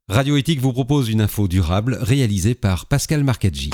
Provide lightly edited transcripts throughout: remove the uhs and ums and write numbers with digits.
Radio Éthique vous propose une info durable réalisée par Pascal Marcaggi.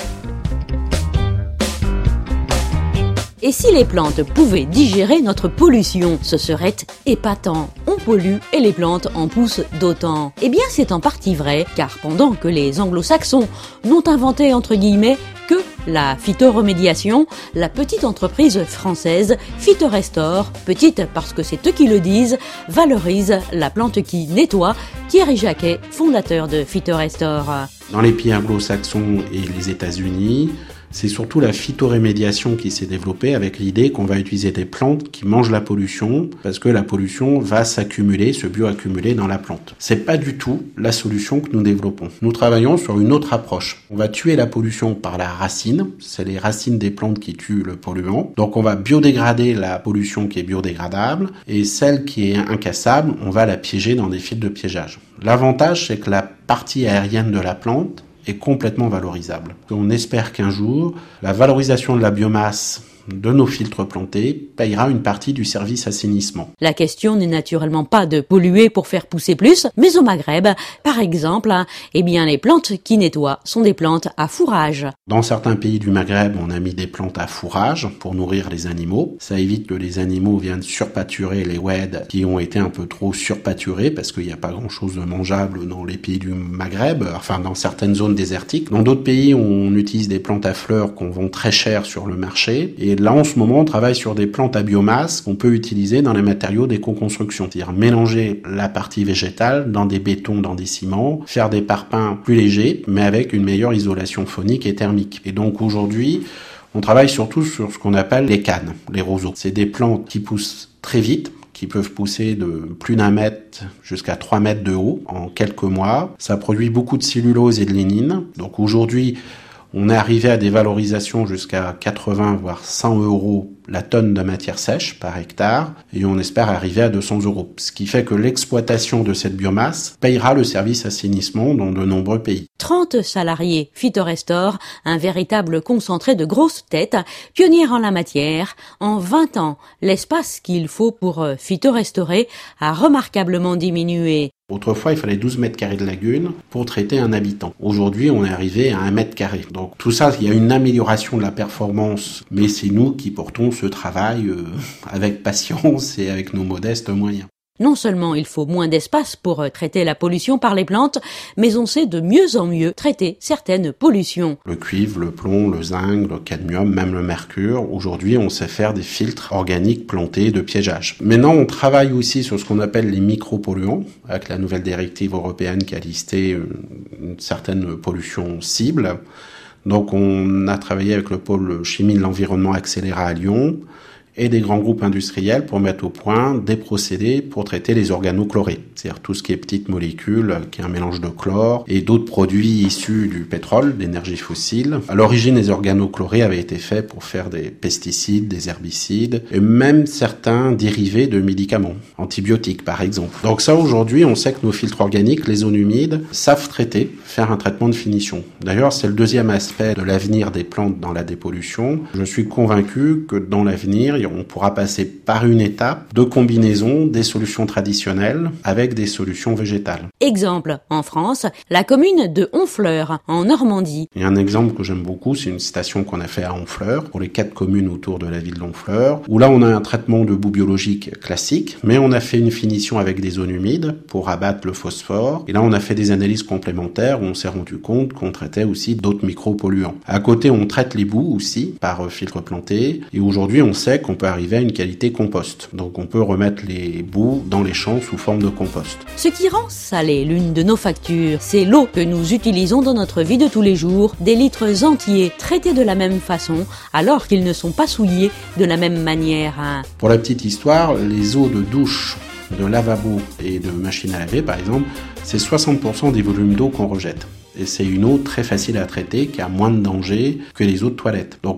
Et si les plantes pouvaient digérer notre pollution, ce serait épatant. On pollue et les plantes en poussent d'autant. Eh bien, c'est en partie vrai, car pendant que les anglo-saxons n'ont inventé, entre guillemets, que la phytoremédiation, la petite entreprise française Phytorestore, petite parce que c'est eux qui le disent, valorise la plante qui nettoie. Thierry Jacquet, fondateur de Phytorestore. Dans les pays anglo-saxons et les États-Unis, c'est surtout la phytorémédiation qui s'est développée avec l'idée qu'on va utiliser des plantes qui mangent la pollution parce que la pollution va s'accumuler, se bioaccumuler dans la plante. C'est pas du tout la solution que nous développons. Nous travaillons sur une autre approche. On va tuer la pollution par la racine. C'est les racines des plantes qui tuent le polluant. Donc on va biodégrader la pollution qui est biodégradable et celle qui est incassable, on va la piéger dans des fils de piégeage. L'avantage, c'est que la partie aérienne de la plante est complètement valorisable. On espère qu'un jour, la valorisation de la biomasse de nos filtres plantés payera une partie du service assainissement. La question n'est naturellement pas de polluer pour faire pousser plus, mais au Maghreb, par exemple, les plantes qui nettoient sont des plantes à fourrage. Dans certains pays du Maghreb, on a mis des plantes à fourrage pour nourrir les animaux. Ça évite que les animaux viennent surpâturer les oueds qui ont été un peu trop surpâturés parce qu'il n'y a pas grand-chose de mangeable dans les pays du Maghreb, enfin dans certaines zones désertiques. Dans d'autres pays, on utilise des plantes à fleurs qu'on vend très cher sur le marché. Et là, en ce moment, on travaille sur des plantes à biomasse qu'on peut utiliser dans les matériaux d'éco-construction. C'est-à-dire mélanger la partie végétale dans des bétons, dans des ciments, faire des parpaings plus légers, mais avec une meilleure isolation phonique et thermique. Et donc aujourd'hui, on travaille surtout sur ce qu'on appelle les cannes, les roseaux. C'est des plantes qui poussent très vite, qui peuvent pousser de plus d'1 mètre jusqu'à 3 mètres de haut en quelques mois. Ça produit beaucoup de cellulose et de lignine. Donc aujourd'hui, on est arrivé à des valorisations jusqu'à 80 voire 100 € la tonne de matière sèche par hectare et on espère arriver à 200 €. Ce qui fait que l'exploitation de cette biomasse payera le service assainissement dans de nombreux pays. 30 salariés, Phytorestore, un véritable concentré de grosses têtes, pionnière en la matière. En 20 ans, l'espace qu'il faut pour phytorestaurer a remarquablement diminué. Autrefois, il fallait 12 mètres carrés de lagune pour traiter un habitant. Aujourd'hui, on est arrivé à 1 mètre carré. Donc tout ça, il y a une amélioration de la performance, mais c'est nous qui portons ce travail avec patience et avec nos modestes moyens. Non seulement il faut moins d'espace pour traiter la pollution par les plantes, mais on sait de mieux en mieux traiter certaines pollutions. Le cuivre, le plomb, le zinc, le cadmium, même le mercure. Aujourd'hui, on sait faire des filtres organiques plantés de piégeage. Maintenant, on travaille aussi sur ce qu'on appelle les micropolluants, avec la nouvelle directive européenne qui a listé une certaine pollution cible. Donc, on a travaillé avec le pôle chimie de l'environnement accéléré à Lyon et des grands groupes industriels pour mettre au point des procédés pour traiter les organochlorés, c'est-à-dire tout ce qui est petites molécules, qui est un mélange de chlore, et d'autres produits issus du pétrole, d'énergie fossile. À l'origine, les organochlorés avaient été faits pour faire des pesticides, des herbicides, et même certains dérivés de médicaments, antibiotiques par exemple. Donc ça, aujourd'hui, on sait que nos filtres organiques, les zones humides, savent traiter, faire un traitement de finition. D'ailleurs, c'est le deuxième aspect de l'avenir des plantes dans la dépollution. Je suis convaincu que dans l'avenir, on pourra passer par une étape de combinaison des solutions traditionnelles avec des solutions végétales. Exemple, en France, la commune de Honfleur, en Normandie. Il y a un exemple que j'aime beaucoup, c'est une station qu'on a fait à Honfleur, pour les 4 communes autour de la ville d'Honfleur, où là on a un traitement de boue biologique classique, mais on a fait une finition avec des zones humides pour abattre le phosphore, et là on a fait des analyses complémentaires où on s'est rendu compte qu'on traitait aussi d'autres micropolluants. À côté, on traite les boues aussi par filtre planté, et aujourd'hui on sait qu'on peut arriver à une qualité compost. Donc on peut remettre les boues dans les champs sous forme de compost. Ce qui rend salée l'une de nos factures, c'est l'eau que nous utilisons dans notre vie de tous les jours, des litres entiers traités de la même façon, alors qu'ils ne sont pas souillés de la même manière. Pour la petite histoire, les eaux de douche, de lavabo et de machine à laver par exemple, c'est 60% des volumes d'eau qu'on rejette. Et c'est une eau très facile à traiter qui a moins de danger que les eaux de toilette. Donc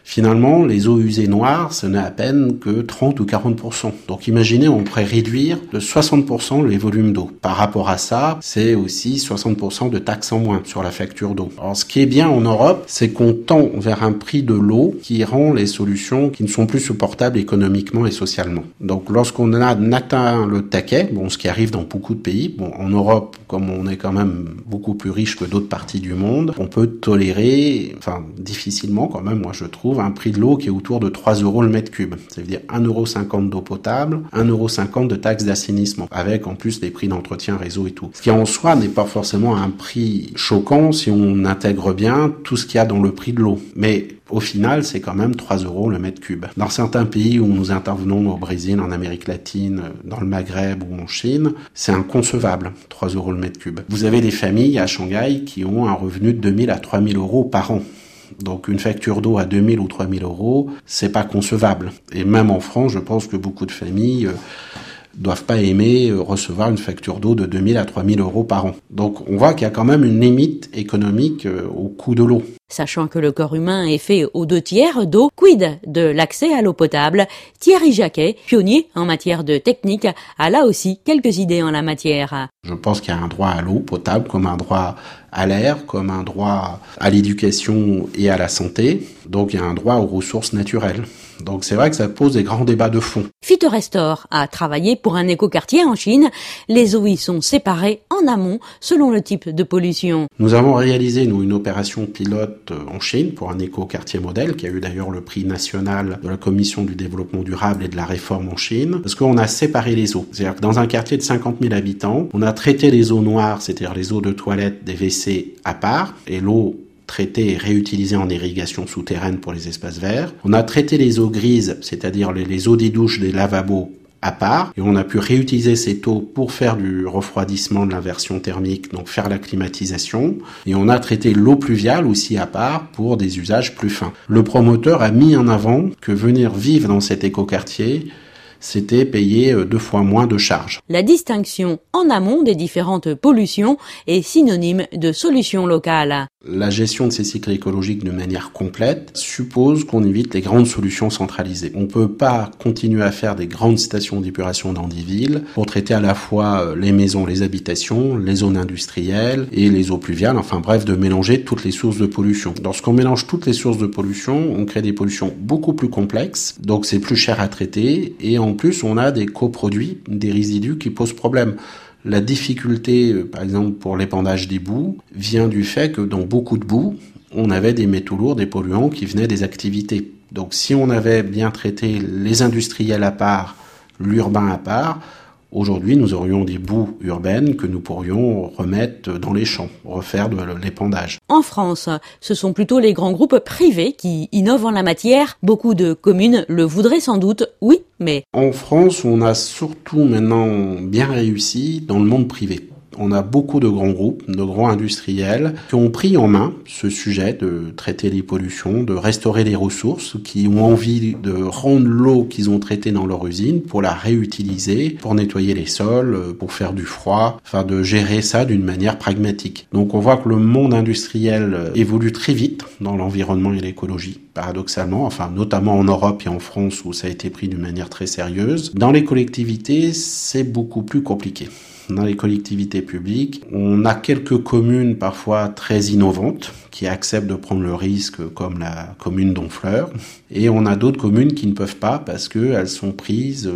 Finalement, les eaux usées noires, ce n'est à peine que 30 ou 40%. Donc imaginez, on pourrait réduire de 60% les volumes d'eau. Par rapport à ça, c'est aussi 60% de taxes en moins sur la facture d'eau. Alors ce qui est bien en Europe, c'est qu'on tend vers un prix de l'eau qui rend les solutions qui ne sont plus supportables économiquement et socialement. Donc lorsqu'on a atteint le taquet, ce qui arrive dans beaucoup de pays, en Europe, comme on est quand même beaucoup plus riche que d'autres parties du monde, on peut tolérer, difficilement quand même, moi je trouve, un prix de l'eau qui est autour de 3 € le mètre cube. Ça veut dire 1,50 € d'eau potable, 1,50 € de taxes d'assainissement, avec en plus les prix d'entretien réseau et tout. Ce qui en soi n'est pas forcément un prix choquant si on intègre bien tout ce qu'il y a dans le prix de l'eau. Mais au final, c'est quand même 3 € le mètre cube. Dans certains pays où nous intervenons, au Brésil, en Amérique latine, dans le Maghreb ou en Chine, c'est inconcevable, 3 € le mètre cube. Vous avez des familles à Shanghai qui ont un revenu de 2 000 à 3 000 € par an. Donc une facture d'eau à 2 000 ou 3 000 €, c'est pas concevable. Et même en France, je pense que beaucoup de familles doivent pas aimer recevoir une facture d'eau de 2 000 à 3 000 € par an. Donc on voit qu'il y a quand même une limite économique au coût de l'eau. Sachant que le corps humain est fait aux 2/3 d'eau, quid de l'accès à l'eau potable? Thierry Jacquet, pionnier en matière de technique, a là aussi quelques idées en la matière. Je pense qu'il y a un droit à l'eau potable comme un droit à l'air, comme un droit à l'éducation et à la santé. Donc il y a un droit aux ressources naturelles. Donc c'est vrai que ça pose des grands débats de fond. Phytorestore a travaillé pour un écoquartier en Chine. Les eaux y sont séparées en amont selon le type de pollution. Nous avons réalisé, une opération pilote en Chine pour un écoquartier modèle qui a eu d'ailleurs le prix national de la Commission du développement durable et de la réforme en Chine, parce qu'on a séparé les eaux. C'est-à-dire que dans un quartier de 50 000 habitants, on a traité les eaux noires, c'est-à-dire les eaux de toilette, des WC à part, et l'eau traitée et réutilisée en irrigation souterraine pour les espaces verts. On a traité les eaux grises, c'est-à-dire les eaux des douches, des lavabos, à part, et on a pu réutiliser cette eau pour faire du refroidissement, de l'inversion thermique, donc faire la climatisation, et on a traité l'eau pluviale aussi à part pour des usages plus fins. Le promoteur a mis en avant que venir vivre dans cet écoquartier, c'était payer 2 fois moins de charges. La distinction en amont des différentes pollutions est synonyme de solutions locales. La gestion de ces cycles écologiques de manière complète suppose qu'on évite les grandes solutions centralisées. On ne peut pas continuer à faire des grandes stations d'épuration dans des villes pour traiter à la fois les maisons, les habitations, les zones industrielles et les eaux pluviales, de mélanger toutes les sources de pollution. Lorsqu'on mélange toutes les sources de pollution, on crée des pollutions beaucoup plus complexes, donc c'est plus cher à traiter, et en plus on a des coproduits, des résidus qui posent problème. La difficulté, par exemple, pour l'épandage des boues, vient du fait que dans beaucoup de boues, on avait des métaux lourds, des polluants qui venaient des activités. Donc si on avait bien traité les industriels à part, l'urbain à part, aujourd'hui nous aurions des boues urbaines que nous pourrions remettre dans les champs, refaire de l'épandage. En France, ce sont plutôt les grands groupes privés qui innovent en la matière. Beaucoup de communes le voudraient sans doute, oui, mais... En France, on a surtout maintenant bien réussi dans le monde privé. On a beaucoup de grands groupes, de grands industriels qui ont pris en main ce sujet de traiter les pollutions, de restaurer les ressources, qui ont envie de rendre l'eau qu'ils ont traitée dans leur usine pour la réutiliser, pour nettoyer les sols, pour faire du froid, de gérer ça d'une manière pragmatique. Donc on voit que le monde industriel évolue très vite dans l'environnement et l'écologie, paradoxalement, notamment en Europe et en France où ça a été pris d'une manière très sérieuse. Dans les collectivités, c'est beaucoup plus compliqué. Dans les collectivités publiques, on a quelques communes parfois très innovantes qui acceptent de prendre le risque, comme la commune d'Honfleur, et on a d'autres communes qui ne peuvent pas parce qu'elles sont prises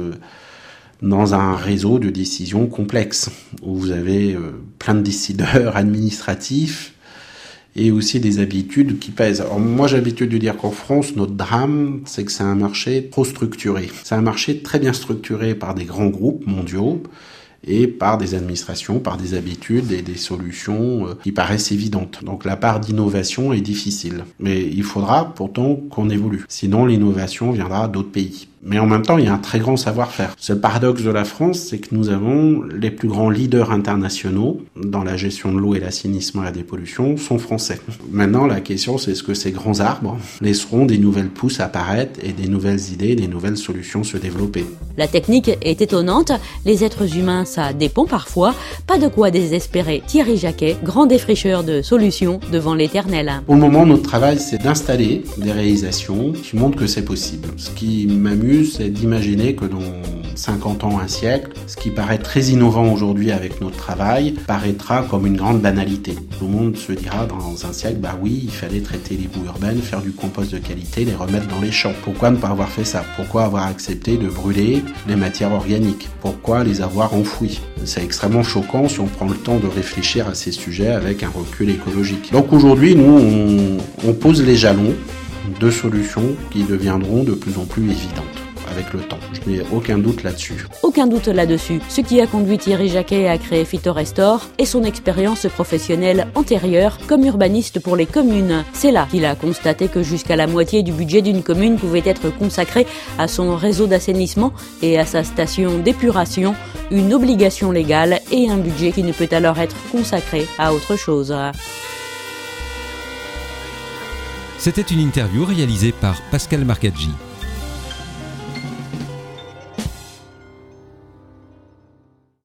dans un réseau de décisions complexes, où vous avez plein de décideurs administratifs et aussi des habitudes qui pèsent. Alors moi j'ai l'habitude de dire qu'en France, notre drame, c'est que c'est un marché trop structuré. C'est un marché très bien structuré par des grands groupes mondiaux, et par des administrations, par des habitudes et des solutions qui paraissent évidentes. Donc la part d'innovation est difficile. Mais il faudra pourtant qu'on évolue. Sinon l'innovation viendra d'autres pays. Mais en même temps, il y a un très grand savoir-faire. Ce paradoxe de la France, c'est que nous avons les plus grands leaders internationaux dans la gestion de l'eau et l'assainissement et la dépollution sont français. Maintenant, la question, c'est est-ce que ces grands arbres laisseront des nouvelles pousses apparaître et des nouvelles idées, des nouvelles solutions se développer. La technique est étonnante, les êtres humains, ça dépend parfois, pas de quoi désespérer. Thierry Jacquet, grand défricheur de solutions devant l'éternel. Pour le moment, notre travail, c'est d'installer des réalisations qui montrent que c'est possible. Ce qui m'amuse, c'est d'imaginer que dans 50 ans, un siècle, ce qui paraît très innovant aujourd'hui avec notre travail paraîtra comme une grande banalité. Tout le monde se dira dans un siècle, bah oui, il fallait traiter les boues urbaines, faire du compost de qualité, les remettre dans les champs. Pourquoi ne pas avoir fait ça? Pourquoi avoir accepté de brûler les matières organiques? Pourquoi les avoir enfouies? C'est extrêmement choquant si on prend le temps de réfléchir à ces sujets avec un recul écologique. Donc aujourd'hui, nous, on pose les jalons de solutions qui deviendront de plus en plus évidentes avec le temps. Je n'ai aucun doute là-dessus. Aucun doute là-dessus. Ce qui a conduit Thierry Jacquet à créer Phytorestore est son expérience professionnelle antérieure comme urbaniste pour les communes. C'est là qu'il a constaté que jusqu'à la moitié du budget d'une commune pouvait être consacré à son réseau d'assainissement et à sa station d'épuration, une obligation légale et un budget qui ne peut alors être consacré à autre chose. C'était une interview réalisée par Pascal Marcaggi.